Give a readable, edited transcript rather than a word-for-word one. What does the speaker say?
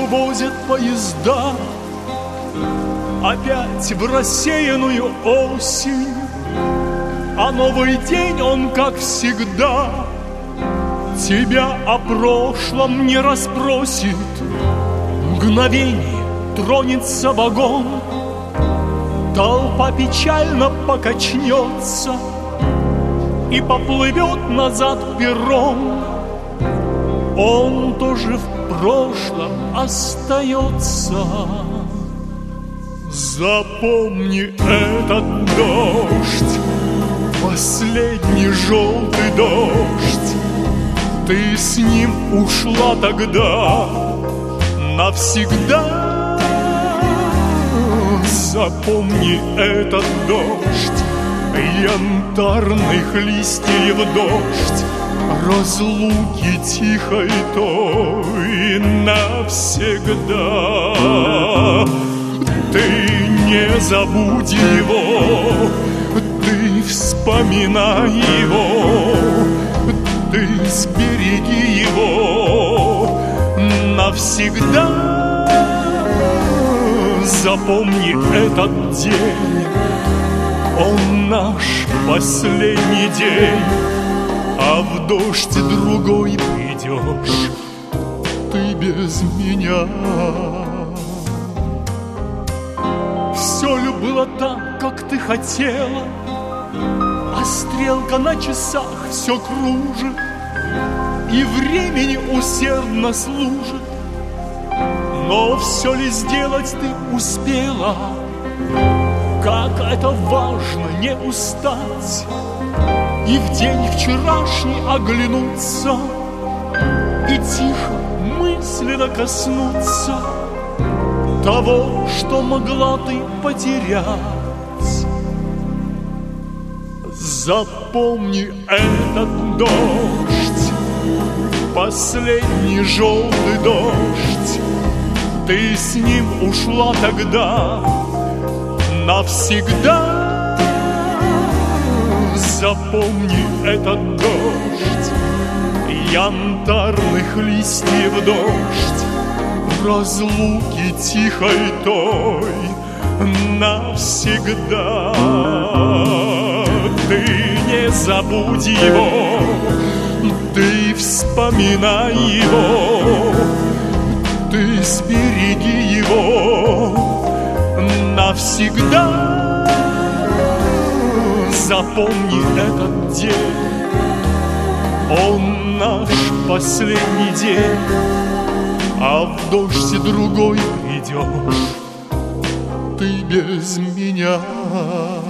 увозят поезда опять в рассеянную осень, а новый день он, как всегда, тебя о прошлом не расспросит. Мгновение тронется вагон, толпа печально покачнется и поплывет назад перрон. Он тоже в прошлом остается. Запомни этот дождь, последний желтый дождь. Ты с ним ушла тогда навсегда. Запомни этот дождь, янтарных листьев дождь, разлуки тихой той навсегда. Ты не забудь его, ты вспоминай его, ты сбереги его навсегда. Запомни этот день, он наш последний день, а в дождь другой придешь ты без меня. Все ли было так, как ты хотела, а стрелка на часах все кружит и времени усердно служит. Но все ли сделать ты успела? Как это важно не устать и в день вчерашний оглянуться и тихо мысленно коснуться того, что могла ты потерять. Запомни этот дождь, последний желтый дождь. Ты с ним ушла тогда навсегда. Запомни этот дождь, янтарных листьев дождь, разлуки тихой той навсегда. Ты не забудь его, ты вспоминай его, ты сбереги его навсегда. Запомни этот день, он наш последний день, а в дождь другой придешь ты без меня.